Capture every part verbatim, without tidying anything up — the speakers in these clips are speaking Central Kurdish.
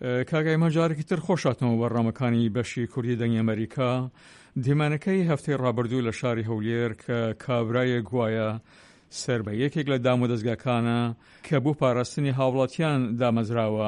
کاگایمە جارێکی تر خۆشاتەوە بەڕامەکانی بەشی کوردی دەنگی ئەمریکا. دیمانەکەی هەفتەی ڕابردوو لە شاری هەولێر کە کابرایە گوایە سەر بە یەکێک لە دام و دەستگاکانە کە بوو پاراستنی هاوڵاتیان دامەزراوە،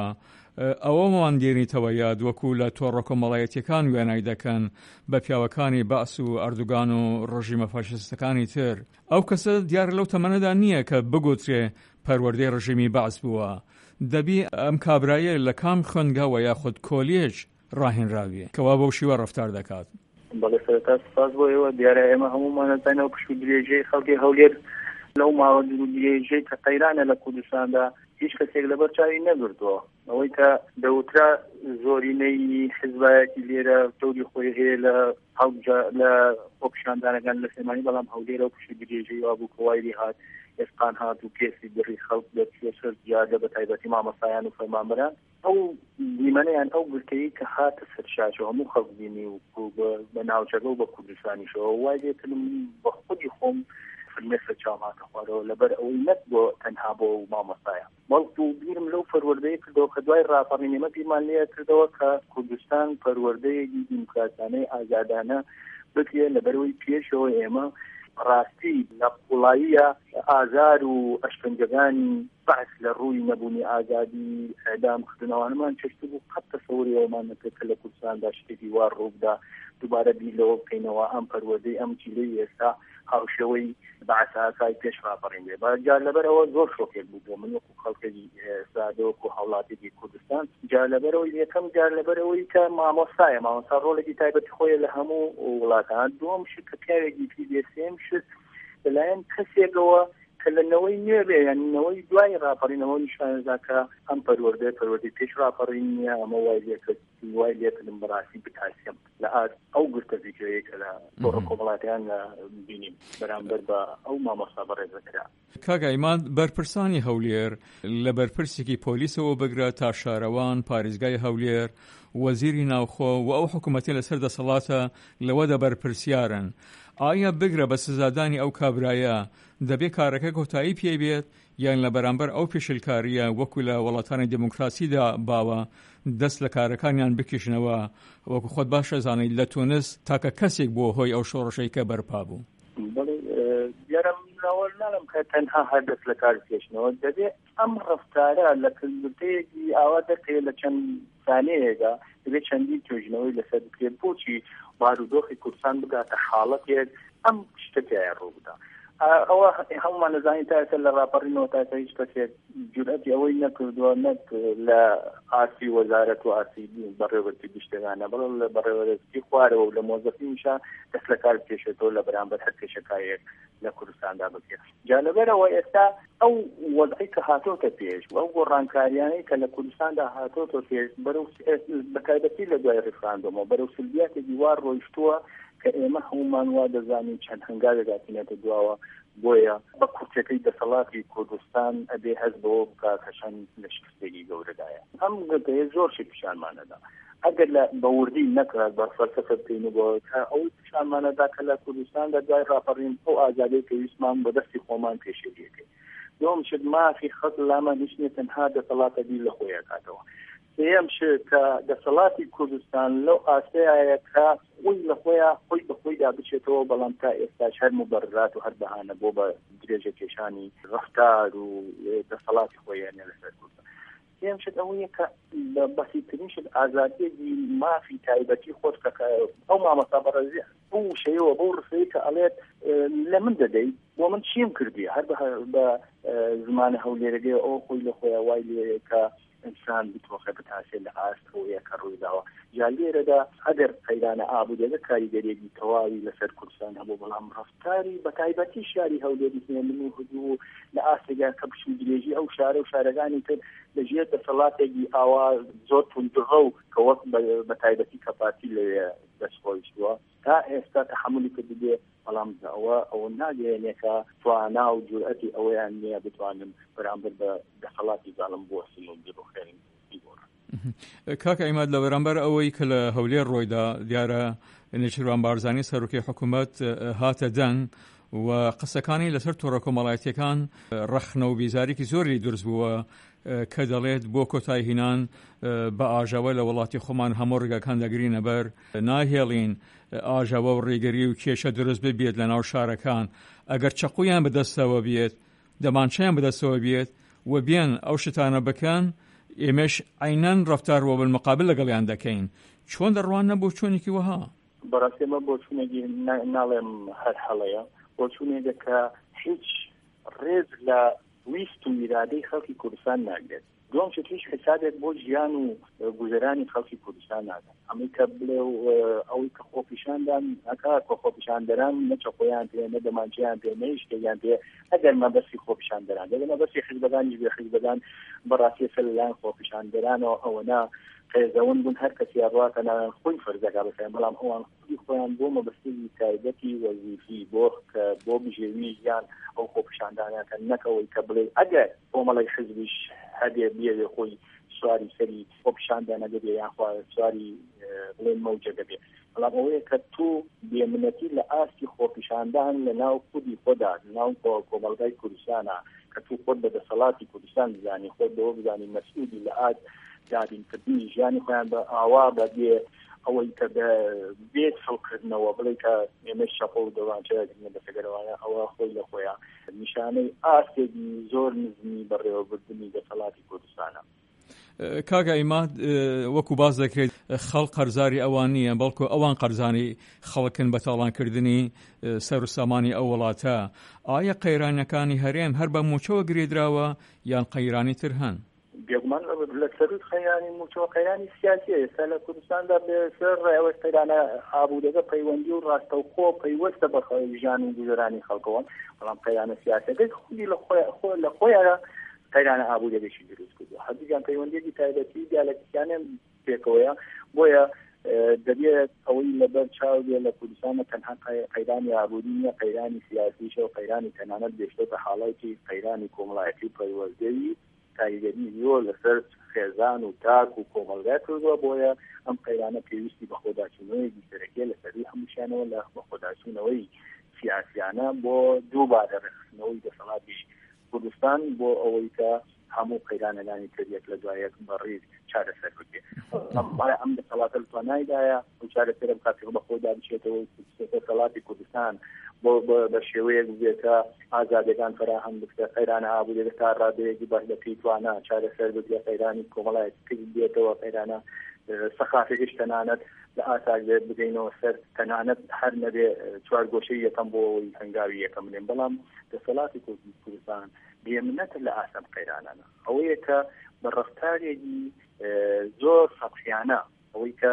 ئەوەمان دێنیتەوە یاد وەکو لە تۆڕە کۆمەڵایەتیەکان وێنای دەکەن بە پیاوەکانی باس و ئەردوگان و ڕژیمە فاشیستەکانی تر. ئەو کەسە دیارە لەو تەمەنەدا نییە کە بگوترێ پەروەردەی ڕژیمی باس بووە. دەبی ئەم کابرایە لە کام خوێنگاوە یاخود کۆلیێج ڕاهێنراویە کەوا بەو شیوە ڕەفتار دەکات. بەڵێ سەرەتا سپاس بۆ ئێوە. دیارە ئێمە هەموومان نەزانەوە پشت و درێژەی خەڵکی هەولێر لەو ماوە دوو درێژەی کە قەیرانە لە کوردستاندا هیچ کەسێک لەبەر چاوی نەگرتووە. ئەوەی کە دەوترا زۆرینەی حیزبایەتی لێرە تەوری خۆی هەیە لە لە خۆپیشاندانەکان لە سلێمانی، بەڵام هەولێر ئەو پشت و درێژەی وا بوو کەوایری هات ئێسقان هات و کێسی بڕی خەڵک دەچوە سەر جادە بە تایبەتی مامۆستایان و فەرمانبەران. ئەو دیمەنەیان ئەو گرتەیە کە هاتە سەر شاشەوە هەموو خەڵک بینی و بە ناوچەکە و بە کوردستانیشەوە وای لێتم بە خودی خۆم فرمێسە چاوماتە خوارەوە لەبەر ئەوەی نەک بۆ تەنها بۆ مامۆستایە. بەڵکو بیرم لەو پەروەردەیە کردەوە کە دوای ڕاپەڕینێمە بیرمان لێ کردەوە کە کوردستان پەروەردەیەکی دیموکراتیانەی ئازادانە بکرێ لەبەرەوەی پێشەوە ئێمە ڕاستی لە قوڵاییە ئازار و ئەشکەنجەکانی بەس لە ڕووی نەبوونی ئازادی ئەدامکردنەوەمان چشت بوو قەت تەسەووریەوەمان نەکرد کە لە کوردستاندا شتێکی وا ڕووبدا دووبارە بیرەوە بکەینەوە ئەم پەروەردەی ئەم چیلەی ئێستا هاوشەوەی بەعساسای پێش ڕاپەڕینێ. بەجار لەبەرەوە زۆر شۆکێک بوو بۆ من وەکو خەڵکێکی ئێستادە وەکو هەوڵاتێکی کوردستان. جا لەبەرەوەی یەکەم جار لەبەرەوەی کە مامۆستایە مامۆستا ڕۆڵێکی تایبەتی خۆیە لە هەموو وڵاتان. دووەم شت کە پیاوێکی پی دێ سێم شت لەلایەن کەسێکەوە کە لەنەوەی نوێبێ یانەوەی دوای ڕاپەڕینەوە نیشانەدا کە ئەم پەروەردە پەروەردەی پێش ڕاپەڕین نییە. ئەمە وای لێکرد وای لێکردم بەڕاستی بتاسیم لە ئات ئەو گرتە ڤیدیۆیە کە لە تۆڕە کۆمەڵاتیان بینیم بەرامبەر بە ئەو مامۆستا بەڕێزەکرا. کاگایمان بەرپرسانی هەولێر لە بەرپرسێکی پۆلیسەوە بگرە تا شارەوان، پارێزگای هەولێر، وەزیری ناوخۆ و ئەو حکوومەتی لەسەر دەسەڵاتە لەوەدا بەرپرسیارن. ئایا بگرە بە سزادانی ئەو کابرایە دەبێت کارەکە کۆتایی پێ بێت یان لە بەرامبەر ئەو پێشلکاریە وەکو لە وڵاتانی دموکراسیدا باوە دەست لە کارەکانیان بکشنەوە وەکو خۆت باشە زانیت لە تونس تاکە کەسێک بۆ هۆی ئەو شۆڕشەی کە بەرپا بوو؟ دیارم ناوەڵناڵم کە تەنها هەر دەست لە کار بکێشنەوە دەبێت ئەم ڕەفتارە لە کردوتەیەکی ئاوا دەکرێت لە چەند سانەیەدا دەبێت چەندی توێژنەوەی لەسەر بکرێت بۆچی بارودۆخی کوردستان بگاتە حاڵەتێک ئەم شتەکەیە ڕووبدا. ئەوە هەمومان نەزانین تا ئێستا لە ڕاپەڕینەوە تا ئێستا هیچ کەسێک جورئەتی ئەوەی نەکردووە نەک لە ئاسی وەزارەت و ئاسی بەڕێوەبەرزی گشتەکانە بەڵام لە بەڕێوەبەرزی خوارەوە و لە مۆزەفینیشە دەست لە کار بکێشێتەوە لە بەرامبەر هەر کێشەکایەک لە کوردستاندا بکرێت. جا لەبەرەوە ئێستا ئەو وەزعی کە هاتۆتە پێش و ئەو گۆڕانکاریانەی کە لە کوردستاندا هاتۆتە پێش بەرەو بەتایبەتی لە دوای ڕێفراندۆمەوە بەرەو سلبیاتێکی وا ڕۆیشتووە کە ئێمە هەمومان وا دەزانین چەند هەنگاوێکاتینێتە دواوە. بۆیە بە کورتەکەی دەسەڵاتی کوردستان ئەبێ هەست بەوە بکە کە چەند لە شکستێکی گەورەدایە. ئەم گرتەیە زۆر شت پیشانمانەدا ئەگەر لە بەوردی نەکرات بە فەلسەفە بکەینەوە کە ئەو پیشانمانەدا کە لە کوردستاندا دوای ڕاپەڕین ئەو ئازادی پێویستمان بە دەستی خۆمان پێشێریەکەی. دوم شت مافی خەڵک لامان نیشتێت تەنها دەسەڵاتە دی لە خۆی ئەکاتەوە. سێم شت کە دەسەڵاتی کوردستان لەو ئاسەیە کە خۆی لە خۆیان خۆی بە خۆیدا بچێتەوە بەڵام تا ئێستاش هەر مبەررات و هەر بەهانە بۆ بە درێژە کێشانی ڕەفتار و دەسەڵاتی خۆیانە لەسەر کوردستان. سێم شت ئەوەیە کە بەسیترین شت ئازادیەکی مافی تایبەتی خۆت کە ئەو مامۆستا بەڕێزی ئەو شەیەوە بەو ڕسەیە کە ئەڵێت لە من دەدەیت بۆ من چیم کردی هەر بە زمانە هەولێرەکەی ئەو خۆی لە خۆیان وای لێ کە ئینسان بتوخە بتاسێت لە ئاستەوەیە کە ڕوویداوە. جا لێرەدا ئەگەر قەیرانە ئابوودەکە کاریگەریەکی تەواوی لەسەر کوردستان هەبوو بەڵام ڕەفتاری بە تایبەتی شاری هەولێری هێمن و هدوو لە ئاستێگا کە پشت و درێژی ئەو شارە و شارەکانی تر لەژێر دەسەڵاتێکی ئاوا زۆر توندڕە و کە وەک بە تایبەتی کە پارتی لەوێ دەستخۆشتووە تا ئێستا تەحملی کردبێ بەڵام ئەوە ئەوە ناگەیەنێکە توانا و جورئەتی ئەوەیان نییە بتوانن بەرامبەر بە دەسەڵاتی زاڵم بوەستن و بیرۆخێنن بیگۆڕن. کاکە ئیماد لە بەرامبەر ئەوەی کە لە هەولێر ڕۆیدا دیارە نێچیروان بارزانی سەرۆکی حکوومەت هاتە دەنگ و قسەکانی لەسەر تۆڕە کۆمەڵایەتیەکان ڕەخنە و بیزاریکی زۆری دروست بووە کە دەڵێت بۆ کۆتای هینان بە ئاژەوە لە وڵاتی خۆمان هەموو ڕێگەکان دەگرینە بەر ناهێڵین ئاژەوە و ڕێگەری و کێشە دروست ببێت لە ناو شارەکان ئەگەر چەقویان بەدەستەوە بێت دەمانچەیان بەدەستەوە بێت و بێن ئەو شتانە بکەن ئێمەش عینەن ڕەفتارەوە بالمقابل لەگەڵیان دەکەین چۆن دەڕوان نەبوو چۆنێکی وەها بەڕاستیمە بۆ چوونێکی ناڵێم هەر هەڵەیە بۆ چوونێکە کە هیچ ڕێز لە ویست و میرادەی خەڵکی کوردستان ناگرێت دوم چ هیچ حسابێک بۆ ژیان و گوزەرانی خەڵکی کوردستان ناگرێت ئەمەی کە بڵێ ئەوەی کە خۆپیشاندان ئەکا کە خۆپیشاندەران نەچە خۆیان پێ نە دەمانچیان پێ نە هیچکەیان پێ ئەگەر مەبەستی خۆپیشاندەران دەگەر مەبەستی حیزبەکانی بێ حیزبەکان بەڕاستی سەر لەلایەن خۆپیشاندەرانەوە ئەوەنا قێزەون بوون هەر کەسی ڕاتە ناوێن خۆی فەرزەکە بەسەر بەڵام ئەوان خودی خۆیان بۆ مەبەستی تایبەتی وەزیفی بۆ کە بۆ بژێوی ژیان ئەو خۆپیشاندانەکە نەکەوەی کە بڵێ ئەگەر کۆمەڵی حیزبیش هەبێ بێ خۆی سواری سەری خۆپیشاندانە دەبێ یانخوا سواری بڵێن مەوجە دەبێ بەڵام ئەوەیە کە تو بێمنەتی لە ئاستی خۆپیشاندان لە ناو خودی خۆدا ناو کۆمەلگای کوردستانە کە تو خۆت بەدەسەڵاتی کوردستان بزانی خۆت بەوە بزانی مەسئولی لە ئاست دابینکردنی ژیانی خۆیان بە ئاوا بەبێ ئەوەی کە بێت سەڵکردنەوە بڵێ کە ئێمە شەپۆ و دەوانچەیەکردنە بەسەگەرەوەیە ئەوە خۆی لە خۆیان نیشانەی ئاستێکی زۆر نزمی بەڕێوەبردننی دەسەڵاتی کوردستانە. کاگا ئیماد وەکو باز دەکرێت خەڵک قەرزاری ئەوان نییە بەڵکو ئەوان قەرزانی خەڵکن بە تاڵانکردنی سەر و سامانی ئەو وڵاتە ئایا قەیرانەکانی هەرێم هەر بە موچەوە گرێدراوە یان قەیرانی تر هەن؟ بێگومان لە سەرود خەیرانی موچەوە قەیرانی سیاسیە ئێستا لە کوردستاندا بەسەر ڕێوەی قەیرانە ئابوودەکە پەیوەندی و ڕاستەوخۆ پەیوەستە بە ژیان و گوزەرانی خەڵکەوە بەڵام قەیرانە سیاسەکەی خودی لە خۆیانە قەیرانە ئابوودەکەشی دروست کردووە هەردوویان پەیوەندیەکی تایبەتی دیالەکتیانە پێکەوەیە بۆیە دەبێت ئەوەی لەبەر چاو بێ لە کوردستانە تەنها قەیرانی ئابوودی نیە قەیرانی سیاسیش و قەیرانی تەنانەت بێشتۆتە حاڵەتی قەیرانی کۆمەڵایەتی و پەیوەندی کاریگەری زۆر لەسەر خێزان و تاک و کۆمەلگای کردووە بۆیە ئەم قەیرانە پێویستی بە خۆداچوونەوەیەکی سەرەکیە لە سەروی هەمووشیانەوە لە بە خۆداچوونەوەی سیاسیانە بۆ دووبارە ڕێخستنەوەی دەسەڵاتی کوردستان بۆ ئەوەی کە هەموو قەیرانەکانی تریەک لە دوایەک بەڕێز چارەسەر بکرێت ئەم دەسەڵاتە لەتوانایدایە و چارەسەر بکاتێک بە خۆدا بچێتەوە دەسەڵاتی کوردستان بۆ بە شێوەیەک بێتە ئازادەکان فراهەم بکرێت قەیرانە ئابوودەکە تا ڕادەیەکی باش دەکەی توانە چارەسەر بکرێت قەیرانی کۆمەڵایەتی بێتەوە قەیرانە سەقافێکیش تەنانەت لە ئاساک بێت بگەینەوە سەر تەنانەت هەر نەبێ چوارگۆشەی یەکەم بۆ ئەوەی هەنگاوی یەکەم بنێن بەڵام دەسەڵاتی کوردستان بێمنەتە لە ئاسام قەیرانانە ئەوەیە کە بە ڕەفتارێکی زۆر سەقفیانە ئەوەی کە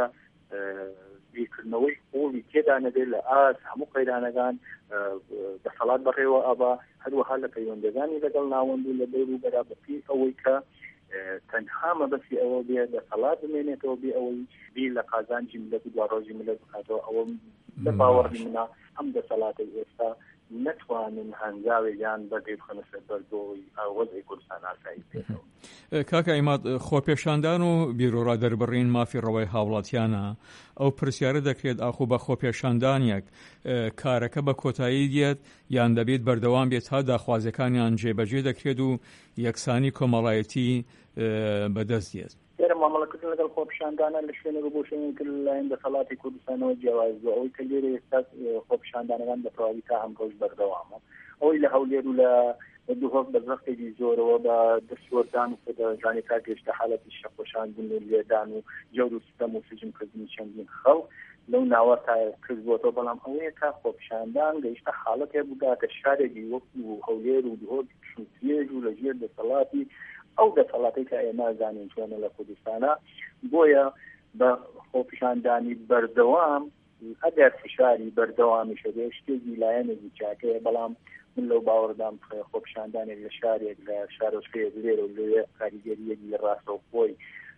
بیرکردنەوەی قوڵی تێدا نەبێت لە ئاس هەموو قەیرانەکان دەسەڵات بەڕێوە ئابا هەروەها لە پەیوەندەکانی لەگەڵ ناوەند و لە دەور و بەرابەتی ئەوەی کە تەنها مەبەستی ئەوە بێ دەسەڵات بمێنێتەوە بێ ئەوەی بیر لە قازانجی ملەت و دواڕۆژی ملەت بکاتەوە ئەوە لە باوەڕی منە ئەم دەسەڵاتی ئێستا نتوانن هەنگاوێکیان بەگەی بخەنە سەر بەردەوەی وەزعی کوردستان ئاسایی پێێتەوە. کاکە ئیماد خۆپێشاندان و بیرۆڕا دەربڕین مافی ڕەوەی هاوڵاتیانە ئەو پرسیارە دەکرێت ئاخۆ بە خۆپێشاندانێک کارەکە بە کۆتایی دێت یان دەبێت بەردەوام بێت تا داخوازەکانیان جێبەجێ دەکرێت و یەکسانی کۆمەڵایەتی بەدەست دێت. ئێرە مامەڵەکردن لەگەڵ خۆپیشاندانە لە شوێنێک بۆ شوێنێک لەلایەن دەسەڵاتی کوردستانەوە جیاواز بووە ئەوەی کە لێرە ئێستا خۆپیشاندانەکان بەتەواوی تا ئەم ڕۆژ بەردەوامە ئەوەی لە هەولێر و لە دووهۆک بەزەختێکی زۆرەوە بە دەستوەردان و خۆداژانی کار گەشتە حالەتی شەخۆشاندن و لێدان و جەور و ستەم و سجنکردنی چەندین خەڵک لەو ناوە تا کردبووەوە بەڵام ئەوەیە کا خۆپیشاندان گەیشتە حاڵەتێ بووگاتە شارێکی وەکو هەولێر و دووهۆک شوتێژ و لەژێر دەسەڵاتی ئەو دەسەڵاتی کە ئێمە زانین چۆنە لە کوردستانە بۆیە بە خۆپیشاندانی بەردەوام ئەگەر فشاری بەردەوامی شەبێ شتێکی لایەنێکی چاکەیە بەڵام من لەو باوەڕدام خۆپیشاندانێک لە شارێک لە شارۆچکەیەک لێرە و لێ کاریگەریەکی ڕاستەوخۆی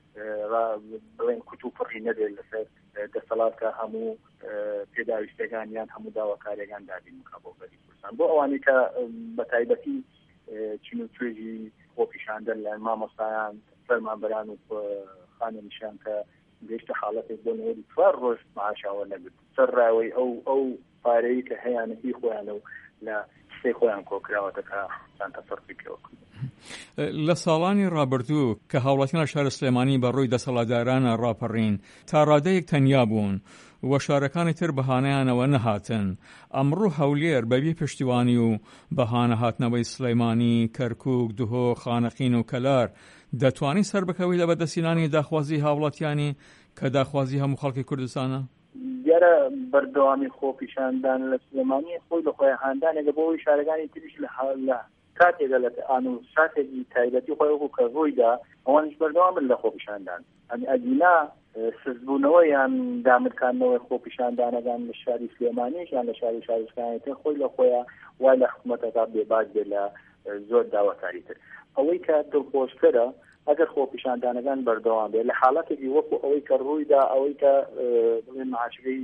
بڵێن کوتوپڕی نەبێت لەسەر دەسەڵاتکە هەموو پێداویستەکانیان هەموو داواکاریەکان دابین بکە بۆ بەری کوردستان بۆ ئەوانەی کە بە تایبەتی چین و توێژی خۆپیشاندن لە مامۆستایان فەرمانبەران و خانەنیشان کە گەیشتە حاڵەتێک بۆ نەوەری چوار ڕۆژ معاشاوە نەبێت سەر ڕاوەی ئەو ئەو پارەی کە هەیەە هی خۆیانە و لە سێ خۆیان کۆکراوەتەکە چەند تەفەرقی پێوە لە ساڵانی ڕابردوو کە هاوڵاتیان لە شارە سلێمانی بەڕووی دەسەڵاتدارانە ڕاپەڕین تا ڕادەیەک تەنیا بوون و شارەکانی تر بەهانەیانەوە نەهاتن. ئەمڕۆ هەولێر بەبێ پشتیوانی و بەهانە هاتنەوەی سلەیمانی، کەرکووک، دهۆ، خانەقین و کەلار دەتوانی سەر بکەوی لە بەدەستهێنانی داخوازی هاوڵاتیانی کە داخوازی هەموو خەڵکی کوردستانە؟ دیارە بەردەوامی خۆپیشاندان لە سلێمانی خۆی لە خۆی هاندانێکە بۆ ئەوی شارەکانی تریش لە کاتێکە لە ئان و ساتێکی تایبەتی خۆی وەکو کە ڕوویدا ئەوانش بەردەوامن لە خۆپیشاندان. ئەنی ئەدینا سزبوونەوەیان دامرکاندنەوەی خۆپیشاندانەکان لە شاری سلێمانیش یان لە شاری شارستانیتر خۆی لە خۆیان وای لە حکوومەتەکە بێباک بێ لە زۆر داوەکاریتر. ئەوەی کە دڵخۆشکەرە ئەگەر خۆپیشاندانەکان بەردەوام بێ لە حاڵەتێکی وەکو ئەوەی کە ڕوویدا، ئەوەی کە بڵێن معاشرەی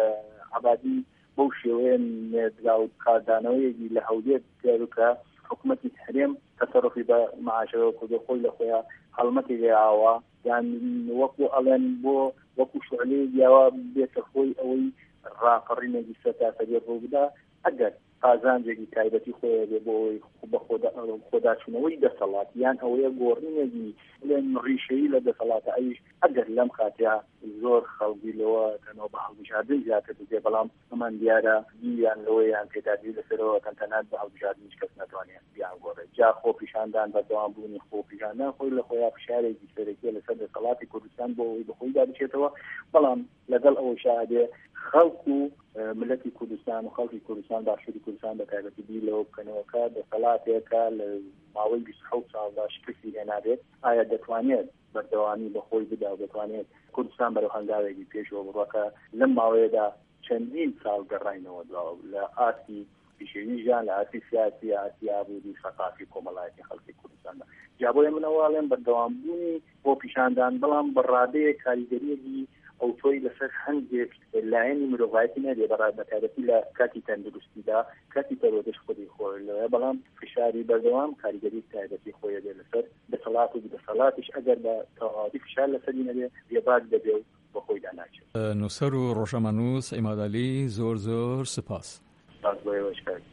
عەبادی بەو شێوەیە نێردرا و کاردانەوەیەکی لە هەولێر دەروکە حکوومەتی هەرێم تەسەڕوفی بە معاشرەوە کردو خۆی لە خۆیان هەڵمەتی لێاوە، یان وەکو ئەڵێن بۆ وەکو شوعلەیەکیاوە بێتە خۆی ئەوەی ڕاپەڕینێکی سەرتاسەری ڕوو بدا. ئەگەر قازانجێکی تایبەتی خۆیە بێ بۆ ئەوەی بە خۆداچوونەوەی دەسەڵات یان ئەوەیە گۆڕینێکی بڵێن ڕیشەیی لە دەسەڵاتە، ئەویش ئەگەر لەم کاتیا زۆر خەڵکی لەوە کەنەوە بە هەڵبژاردن زیاتر بێ، بەڵام ئەمان دیارە بیان لەوەیان پێدادی لەسەرەوە تەنتەنات بە هەڵبژاردن هیچ کەس ناتوانێت بیان گۆڕێت. جا خۆپیشاندان بەردەوام بوونی خۆپیشاندان خۆی لە خۆیان فشارێکی سەرەکیە لەسەر دەسەڵاتی کوردستان بۆ ئەوەی بەخۆی دابچێتەوە، بەڵام لەگەڵ ئەوە شادێ خەڵک و ملەتی کوردستان و خەڵکی کوردستان باشووری کوردستان بە تایبەتی بی لەوە بکەنەوەکە دەسەڵاتێکە لە ماوەی بیست و حەوت ساڵدا شکستی هێنابێت، ئایا دەتوانێت بەردەوامی بەخۆی بدا و دەتوانێت کوردستان بەرەو هەنگاوێکی پێشەوە بڕۆکە لەم ماوەیەدا چەندین ساڵ گەڕاینەوە دواوە لە ئاسی پیشەویژیان، لە ئاسی سیاسی، ئاسی ئابووری، سەقافی کۆمەڵایەتی خەڵکی کوردستاندا. جا بۆیە منەوەڵێن بەردەوامبوونی بۆ پیشاندان بەڵام بەڕادەیە کاریگەریەکی ئەو تۆی لەسەر هەندێک لایەنی مرۆڤایەتی نەبێ بەڕادەتایبەتی لە کاتی تەندروستیدا، کاتی تەرۆدەش خودی خۆی لەوەیە، بەڵام فشاری بەردەوام کاریگەری تایبەتی خۆیە بێ لەسەر دەسەڵات و دەسەڵاتیش ئەگەر بە تەواوی فشار لەسەری نەبێ بێباک دەبێ و بە خۆیدا ناچێت. نووسەر و ڕۆژەمەنووس عیمادعەلی، زۆر زۆر سپاس. سپاس بۆ ئێوەش کاک.